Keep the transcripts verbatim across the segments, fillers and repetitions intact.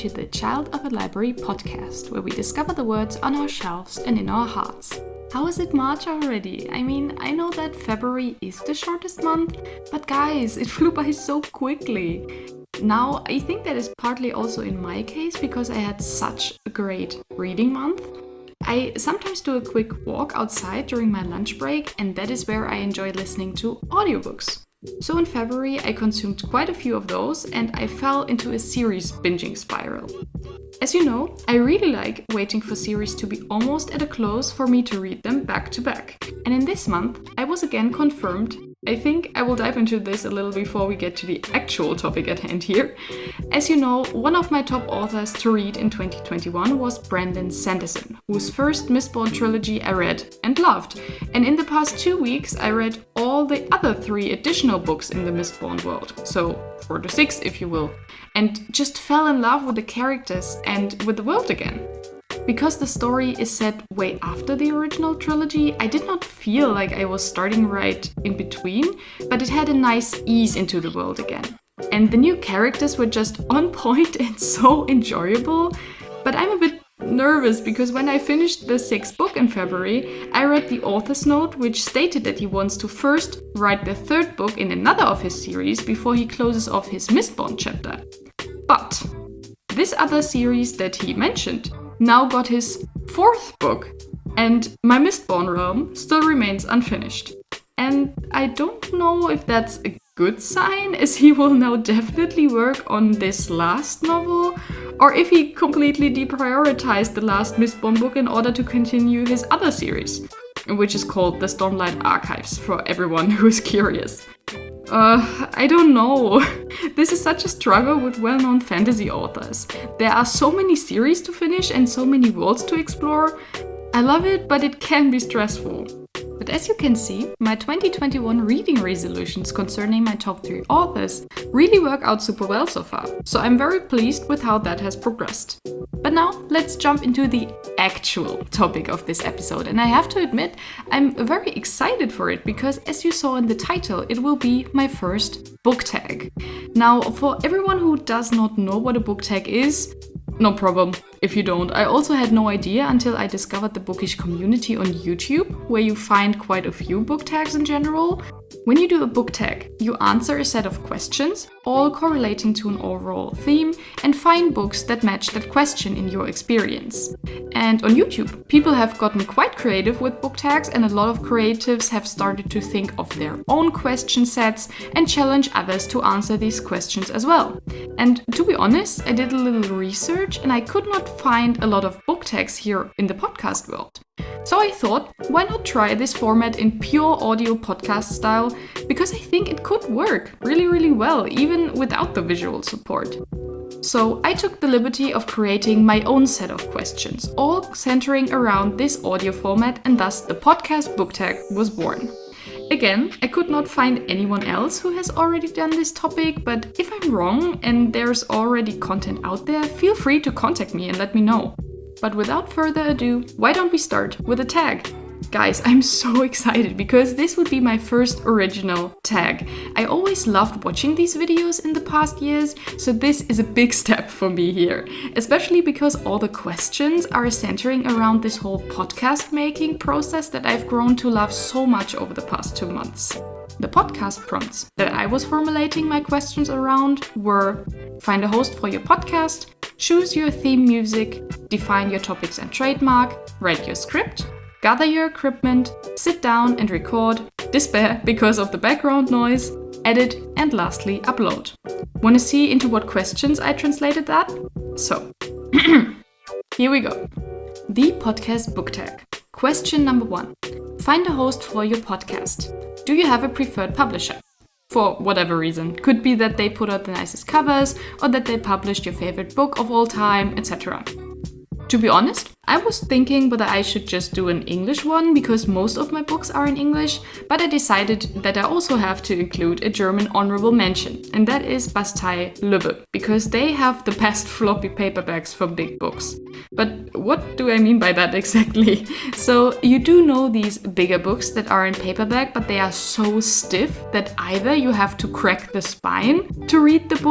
to the Child of a Library podcast, where we discover the words on our shelves and in our hearts. How is it March already? I mean, I know that February is the shortest month, but guys, it flew by so quickly. Now, I think that is partly also in my case because I had such a great reading month. I sometimes do a quick walk outside during my lunch break, and that is where I enjoy listening to audiobooks. So in February, I consumed quite a few of those, and I fell into a series binging spiral. As you know, I really like waiting for series to be almost at a close for me to read them back to back. And in this month, I was again confirmed. I think I will dive into this a little before we get to the actual topic at hand here. As you know, one of my top authors to read in twenty twenty-one was Brandon Sanderson, whose first Mistborn trilogy I read and loved. And in the past two weeks, I read all the other three additional books in the Mistborn world. So four to six, if you will. And just fell in love with the characters and with the world again. Because the story is set way after the original trilogy, I did not feel like I was starting right in between, but it had a nice ease into the world again. And the new characters were just on point and so enjoyable. But I'm a bit nervous because when I finished the sixth book in February, I read the author's note which stated that he wants to first write the third book in another of his series before he closes off his Mistborn chapter. But this other series that he mentioned now got his fourth book, and my Mistborn realm still remains unfinished. And I don't know if that's a good sign, as he will now definitely work on this last novel, or if he completely deprioritized the last Mistborn book in order to continue his other series, which is called the Stormlight Archives, for everyone who is curious. Uh, I don't know. This is such a struggle with well-known fantasy authors. There are so many series to finish and so many worlds to explore. I love it, but it can be stressful. But as you can see, my twenty twenty-one reading resolutions concerning my top three authors really work out super well so far. So I'm very pleased with how that has progressed. But now let's jump into the actual topic of this episode. And I have to admit, I'm very excited for it because as you saw in the title, it will be my first book tag. Now, for everyone who does not know what a book tag is, no problem if you don't. I also had no idea until I discovered the bookish community on YouTube, where you find quite a few book tags in general. When you do a book tag, you answer a set of questions, all correlating to an overall theme, and find books that match that question in your experience. And on YouTube, people have gotten quite creative with book tags, and a lot of creatives have started to think of their own question sets and challenge others to answer these questions as well. And to be honest, I did a little research and I could not find a lot of book tags here in the podcast world. So I thought, why not try this format in pure audio podcast style, because I think it could work really, really well, even without the visual support. So I took the liberty of creating my own set of questions, all centering around this audio format, and thus the podcast book tag was born. Again, I could not find anyone else who has already done this topic, but if I'm wrong and there's already content out there, feel free to contact me and let me know. But without further ado, why don't we start with a tag? Guys, I'm so excited because this would be my first original tag. I always loved watching these videos in the past years, so this is a big step for me here. Especially because all the questions are centering around this whole podcast making process that I've grown to love so much over the past two months. The podcast prompts that I was formulating my questions around were: find a host for your podcast, choose your theme music, define your topics and trademark, write your script, gather your equipment, sit down and record, despair because of the background noise, edit, and lastly, upload. Want to see into what questions I translated that? So, here we go. The podcast book tag. Question number one. Find a host for your podcast. Do you have a preferred publisher? For whatever reason. Could be that they put out the nicest covers, or that they published your favorite book of all time, et cetera. To be honest, I was thinking whether I should just do an English one because most of my books are in English, but I decided that I also have to include a German honorable mention, and that is Bastei Lübbe, because they have the best floppy paperbacks for big books. But what do I mean by that exactly? So you do know these bigger books that are in paperback, but they are so stiff that either you have to crack the spine to read the book,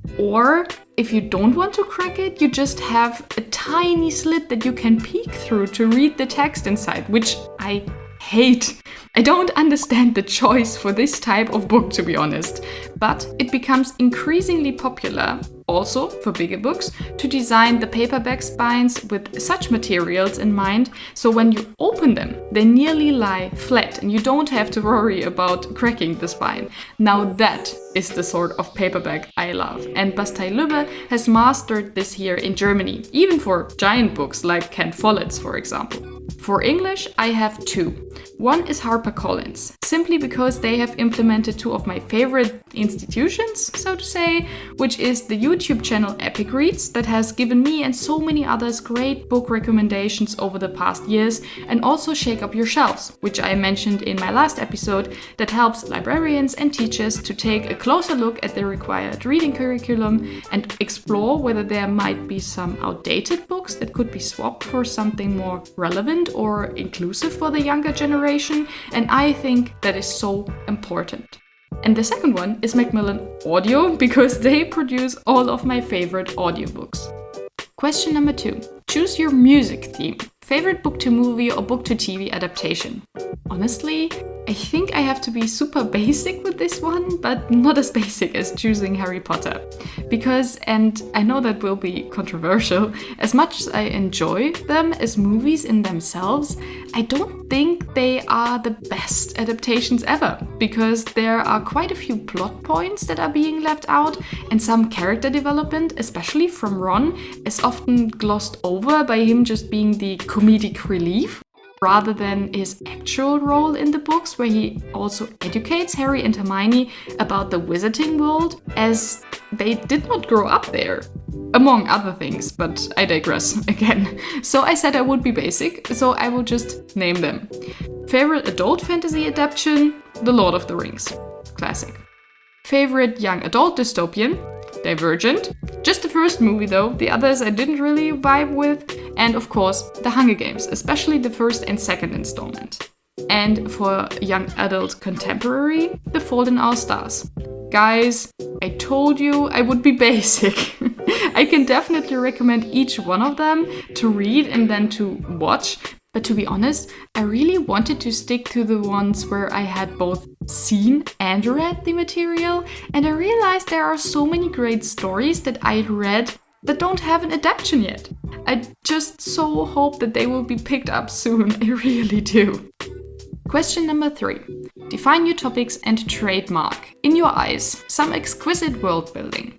Or if you don't want to crack it, you just have a tiny slit that you can peek through to read the text inside, which I hate. I don't understand the choice for this type of book, to be honest. But it becomes increasingly popular, also for bigger books, to design the paperback spines with such materials in mind, so when you open them, they nearly lie flat and you don't have to worry about cracking the spine. Now that is the sort of paperback I love, and Bastei-Lübbe has mastered this here in Germany, even for giant books like Ken Follett's, for example. For English, I have two. One is HarperCollins, simply because they have implemented two of my favorite institutions, so to say, which is the YouTube channel Epic Reads, that has given me and so many others great book recommendations over the past years, and also Shake Up Your Shelves, which I mentioned in my last episode, that helps librarians and teachers to take a closer look at the required reading curriculum and explore whether there might be some outdated books that could be swapped for something more relevant or inclusive for the younger generation, and I think that is so important. And the second one is Macmillan Audio, because they produce all of my favorite audiobooks. Question number two. Choose your music theme. Favorite book to movie or book to T V adaptation? Honestly, I think I have to be super basic with this one, but not as basic as choosing Harry Potter. Because, and I know that will be controversial, as much as I enjoy them as movies in themselves, I don't think they are the best adaptations ever. Because there are quite a few plot points that are being left out, and some character development, especially from Ron, is often glossed over by him just being the comedic relief, rather than his actual role in the books, where he also educates Harry and Hermione about the wizarding world, as they did not grow up there, among other things, but I digress again. So I said I would be basic, so I will just name them. Favorite adult fantasy adaptation? The Lord of the Rings. Classic. Favorite young adult dystopian? Divergent. Just the first movie though, the others I didn't really vibe with. And of course, The Hunger Games, especially the first and second installment. And for young adult contemporary, The Fault in Our Stars. Guys, I told you I would be basic. I can definitely recommend each one of them to read and then to watch. But to be honest, I really wanted to stick to the ones where I had both seen and read the material, and I realized there are so many great stories that I read that don't have an adaptation yet. I just so hope that they will be picked up soon, I really do. Question number three. Define new topics and trademark, in your eyes, some exquisite world building.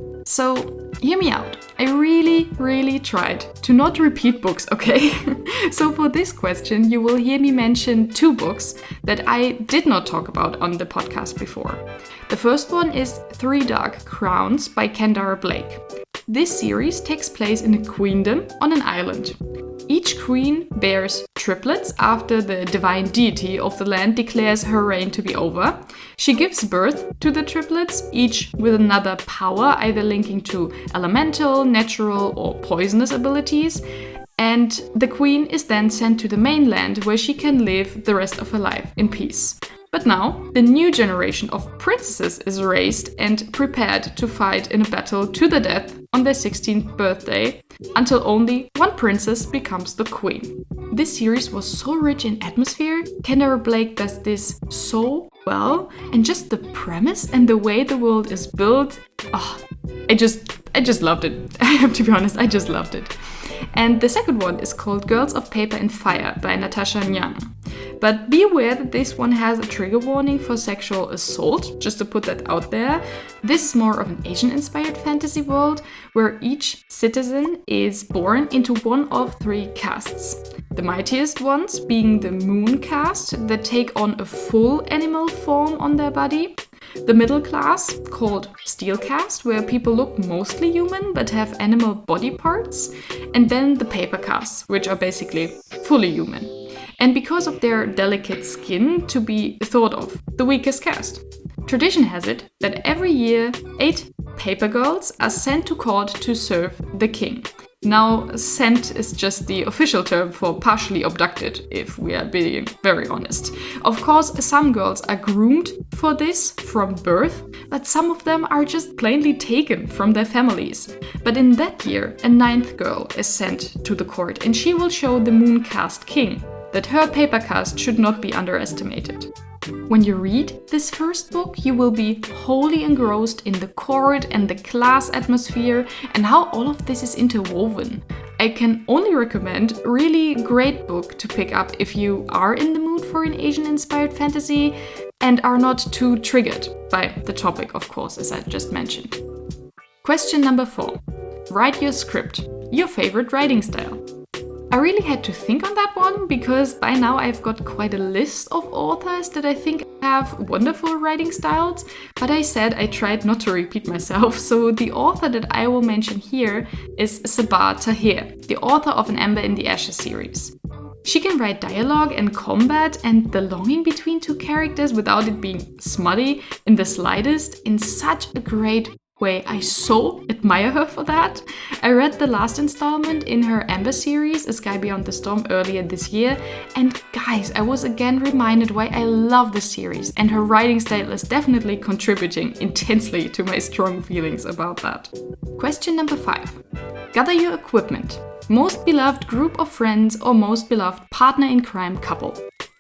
So, hear me out. I really, really tried to not repeat books, okay? So for this question, you will hear me mention two books that I did not talk about on the podcast before. The first one is Three Dark Crowns by Kendare Blake. This series takes place in a queendom on an island. Each queen bears triplets after the divine deity of the land declares her reign to be over. She gives birth to the triplets, each with another power, either linking to elemental, natural, or poisonous abilities. And the queen is then sent to the mainland, where she can live the rest of her life in peace. But now, the new generation of princesses is raised and prepared to fight in a battle to the death on their sixteenth birthday, until only one princess becomes the queen. This series was so rich in atmosphere. Kendare Blake does this so well, and just the premise and the way the world is built, oh, I just, I just loved it. I have to be honest, I just loved it. And the second one is called Girls of Paper and Fire by Natasha Nyang. But be aware that this one has a trigger warning for sexual assault, just to put that out there. This is more of an Asian-inspired fantasy world, where each citizen is born into one of three castes. The mightiest ones being the Moon caste, that take on a full animal form on their body. The middle class, called Steel caste, where people look mostly human but have animal body parts. And then the Paper caste, which are basically fully human. And because of their delicate skin, to be thought of the weakest caste. Tradition has it that every year eight paper girls are sent to court to serve the king. Now, sent is just the official term for partially abducted, if we are being very honest. Of course, some girls are groomed for this from birth, but some of them are just plainly taken from their families. But in that year, a ninth girl is sent to the court, and she will show the Mooncast King that her paper cast should not be underestimated. When you read this first book, you will be wholly engrossed in the court and the class atmosphere and how all of this is interwoven. I can only recommend a really great book to pick up if you are in the mood for an Asian-inspired fantasy and are not too triggered by the topic, of course, as I just mentioned. Question number four. Write your script. Your favorite writing style. I really had to think on that one because by now I've got quite a list of authors that I think have wonderful writing styles, but I said I tried not to repeat myself, so the author that I will mention here is Sabaa Tahir, the author of An Ember in the Ashes series. She can write dialogue and combat and the longing between two characters without it being smutty in the slightest in such a great way. I so admire her for that. I read the last installment in her Ember series, A Sky Beyond the Storm, earlier this year, and guys, I was again reminded why I love the series, and her writing style is definitely contributing intensely to my strong feelings about that. Question number five. Gather your equipment. Most beloved group of friends or most beloved partner in crime couple.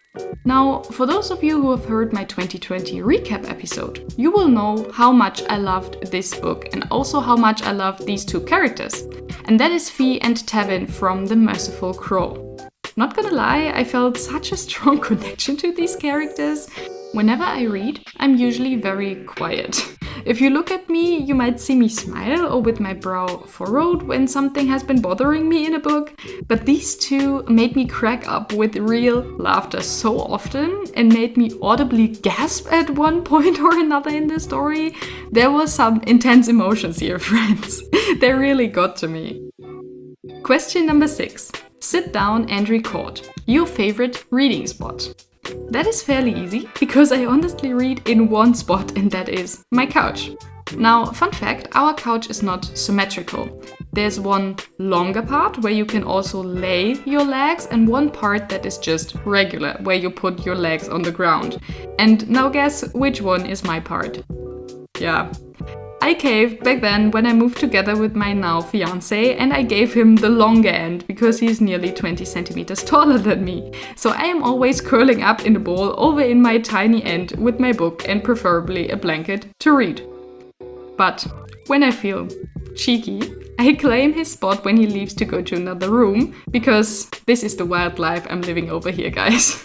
Now, for those of you who have heard my twenty twenty recap episode, you will know how much I loved this book and also how much I loved these two characters. And that is Fi and Tevin from The Merciful Crow. Not gonna lie, I felt such a strong connection to these characters. Whenever I read, I'm usually very quiet. If you look at me, you might see me smile or with my brow furrowed when something has been bothering me in a book, but these two made me crack up with real laughter so often and made me audibly gasp at one point or another in the story. There was some intense emotions here, friends. They really got to me. Question number six. Sit down and record. Your favorite reading spot. That is fairly easy, because I honestly read in one spot, and that is my couch. Now, fun fact, our couch is not symmetrical. There's one longer part where you can also lay your legs, and one part that is just regular, where you put your legs on the ground. And now guess which one is my part? Yeah. I caved back then when I moved together with my now fiancé, and I gave him the longer end because he's nearly twenty centimeters taller than me. So I am always curling up in a ball over in my tiny end with my book and preferably a blanket to read. But when I feel cheeky, I claim his spot when he leaves to go to another room, because this is the wild life I'm living over here, guys.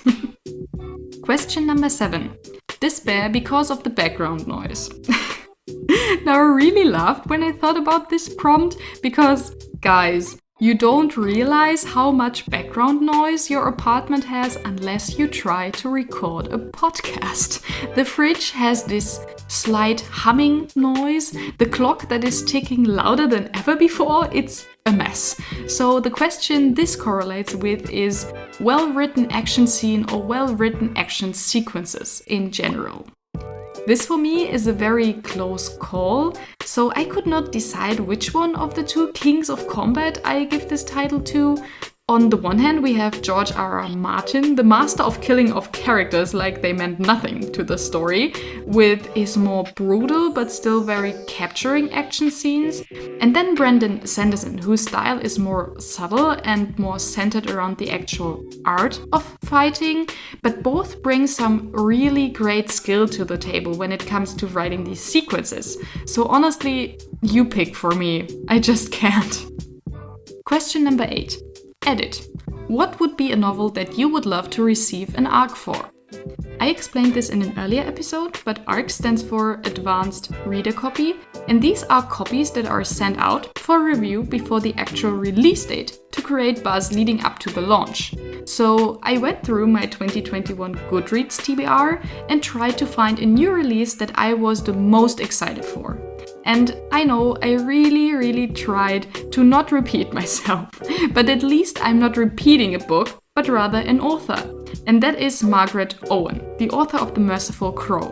Question number seven. Despair because of the background noise. Now, I really laughed when I thought about this prompt because, guys, you don't realize how much background noise your apartment has unless you try to record a podcast. The fridge has this slight humming noise, the clock that is ticking louder than ever before. It's a mess. So the question this correlates with is well-written action scene or well-written action sequences in general. This for me is a very close call, so I could not decide which one of the two kings of combat I give this title to. On the one hand, we have George R R. Martin, the master of killing off characters like they meant nothing to the story, with his more brutal but still very capturing action scenes. And then Brandon Sanderson, whose style is more subtle and more centered around the actual art of fighting, but both bring some really great skill to the table when it comes to writing these sequences. So honestly, you pick for me. I just can't. Question number eight. Edit. What would be a novel that you would love to receive an A R C for? I explained this in an earlier episode, but A R C stands for Advanced Reader Copy, and these are copies that are sent out for review before the actual release date to create buzz leading up to the launch. So I went through my twenty twenty-one Goodreads T B R and tried to find a new release that I was the most excited for. And I know I really, really tried to not repeat myself, but at least I'm not repeating a book, but rather an author. And that is Margaret Owen, the author of The Merciful Crow.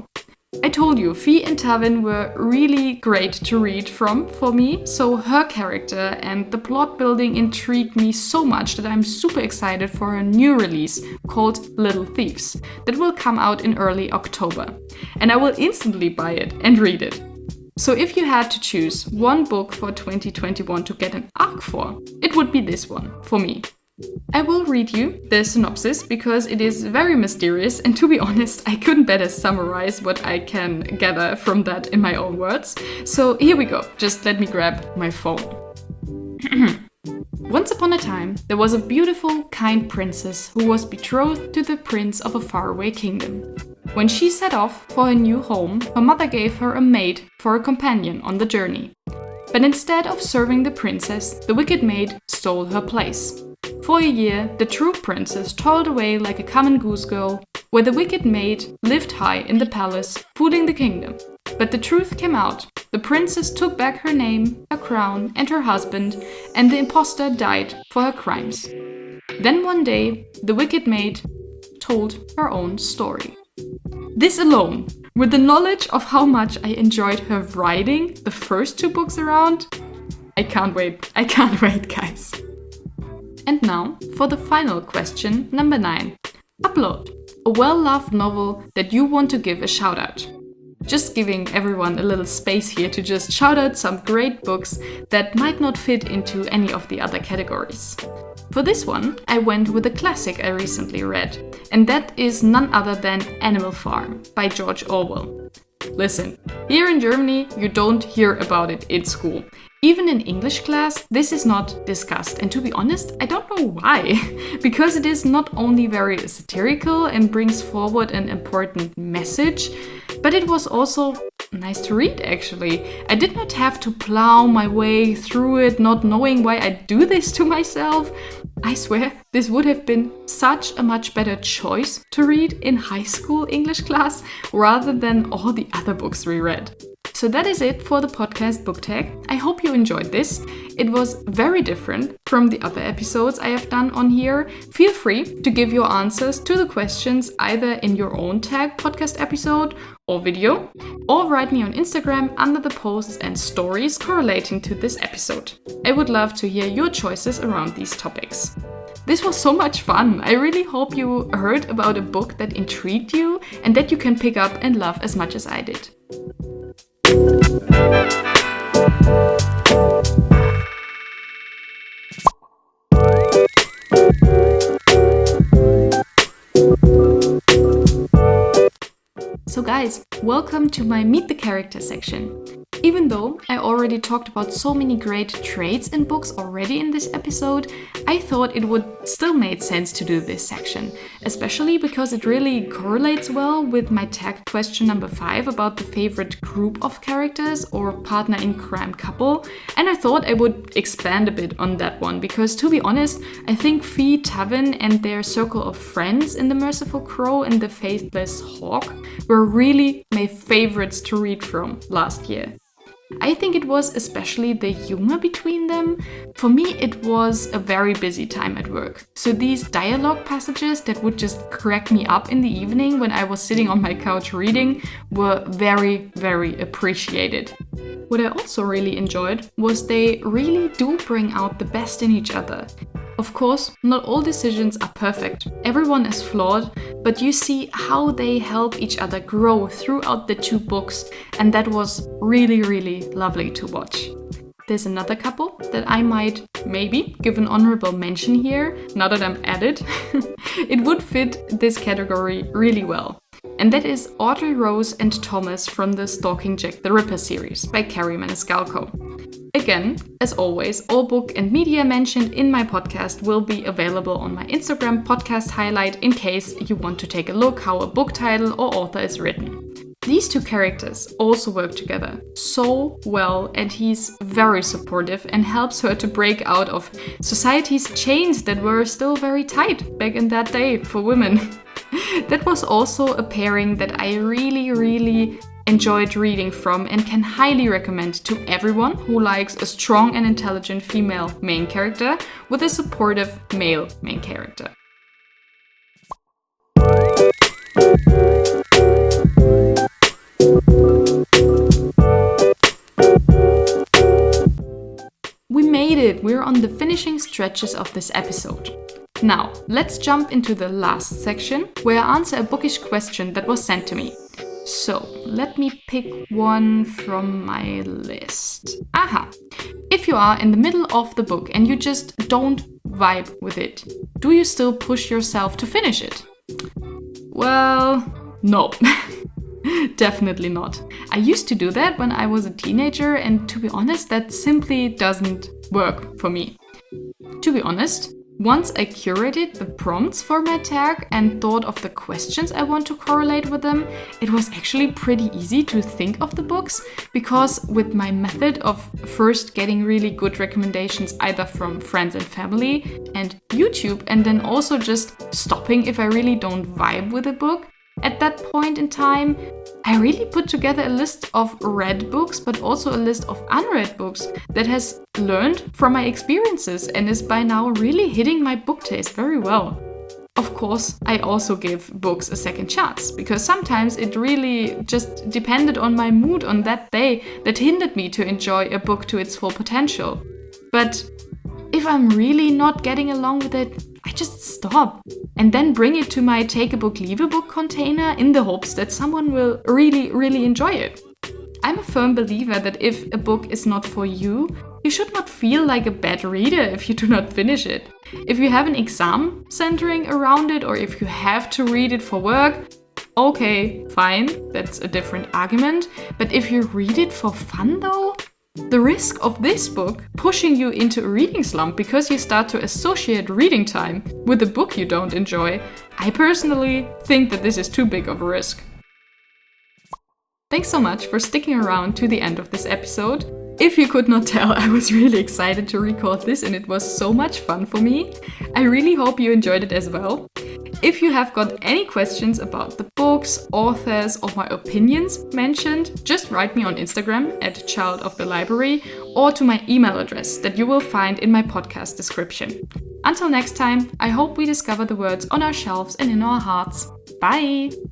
I told you, Fee and Tavin were really great to read from for me, so her character and the plot building intrigued me so much that I'm super excited for her new release called Little Thieves that will come out in early October. And I will instantly buy it and read it. So if you had to choose one book for twenty twenty-one to get an arc for, it would be this one, for me. I will read you the synopsis because it is very mysterious, and to be honest, I couldn't better summarize what I can gather from that in my own words. So here we go, just let me grab my phone. Once upon a time, there was a beautiful, kind princess who was betrothed to the prince of a faraway kingdom. When she set off for her new home, her mother gave her a maid for a companion on the journey. But instead of serving the princess, the wicked maid stole her place. For a year, the true princess toiled away like a common goose girl, where the wicked maid lived high in the palace, fooling the kingdom. But the truth came out. The princess took back her name, her crown, and her husband, and the impostor died for her crimes. Then one day, the wicked maid told her own story. This alone, with the knowledge of how much I enjoyed her writing the first two books around, I can't wait, I can't wait, guys. And now for the final question, number nine. Upload a well-loved novel that you want to give a shout out. Just giving everyone a little space here to just shout out some great books that might not fit into any of the other categories. For this one, I went with a classic I recently read, and that is none other than Animal Farm by George Orwell. Listen, here in Germany, you don't hear about it in school. Even in English class, this is not discussed, and to be honest, I don't know why. Because it is not only very satirical and brings forward an important message, but it was also nice to read, actually. I did not have to plow my way through it, not knowing why I do this to myself. I swear, this would have been such a much better choice to read in high school English class rather than all the other books we read. So that is it for the podcast book tag. I hope you enjoyed this. It was very different from the other episodes I have done on here. Feel free to give your answers to the questions either in your own tag podcast episode or video, or write me on Instagram under the posts and stories correlating to this episode. I would love to hear your choices around these topics. This was so much fun. I really hope you heard about a book that intrigued you and that you can pick up and love as much as I did. So guys, welcome to my Meet the Character section. Even though I already talked about so many great traits in books already in this episode, I thought it would still make sense to do this section, especially because it really correlates well with my tag question number five about the favorite group of characters or partner in crime couple, and I thought I would expand a bit on that one because, to be honest, I think Fee, Tavin and their circle of friends in The Merciful Crow and The Faithless Hawk were really my favorites to read from last year. I think it was especially the humor between them. For me, it was a very busy time at work. So these dialogue passages that would just crack me up in the evening when I was sitting on my couch reading were very, very appreciated. What I also really enjoyed was they really do bring out the best in each other. Of course, not all decisions are perfect. Everyone is flawed, but you see how they help each other grow throughout the two books, and that was really, really lovely to watch. There's another couple that I might maybe give an honorable mention here, now that I'm at it. It would fit this category really well. And that is Audrey Rose and Thomas from the Stalking Jack the Ripper series by Kerri Maniscalco. Again, as always, all book and media mentioned in my podcast will be available on my Instagram podcast highlight in case you want to take a look how a book title or author is written. These two characters also work together so well, and he's very supportive and helps her to break out of society's chains that were still very tight back in that day for women. That was also a pairing that I really, really enjoyed reading from and can highly recommend to everyone who likes a strong and intelligent female main character with a supportive male main character. We made it! We're on the finishing stretches of this episode. Now, let's jump into the last section where I answer a bookish question that was sent to me. So, let me pick one from my list. Aha! If you are in the middle of the book and you just don't vibe with it, do you still push yourself to finish it? Well, no. Definitely not. I used to do that when I was a teenager, and to be honest, that simply doesn't work for me. To be honest, once I curated the prompts for my tag and thought of the questions I want to correlate with them, it was actually pretty easy to think of the books, because with my method of first getting really good recommendations either from friends and family and YouTube, and then also just stopping if I really don't vibe with a book, at that point in time, I really put together a list of read books, but also a list of unread books that has learned from my experiences and is by now really hitting my book taste very well. Of course, I also give books a second chance, because sometimes it really just depended on my mood on that day that hindered me to enjoy a book to its full potential. But if I'm really not getting along with it, I just stop and then bring it to my take a book, leave a book container in the hopes that someone will really, really enjoy it. I'm a firm believer that if a book is not for you, you should not feel like a bad reader if you do not finish it. If you have an exam centering around it, or if you have to read it for work, okay, fine, that's a different argument. But if you read it for fun though, the risk of this book pushing you into a reading slump because you start to associate reading time with a book you don't enjoy, I personally think that this is too big of a risk. Thanks so much for sticking around to the end of this episode. If you could not tell, I was really excited to record this and it was so much fun for me. I really hope you enjoyed it as well. If you have got any questions about the books, authors, or my opinions mentioned, just write me on Instagram at Child of the Library or to my email address that you will find in my podcast description. Until next time, I hope we discover the words on our shelves and in our hearts. Bye!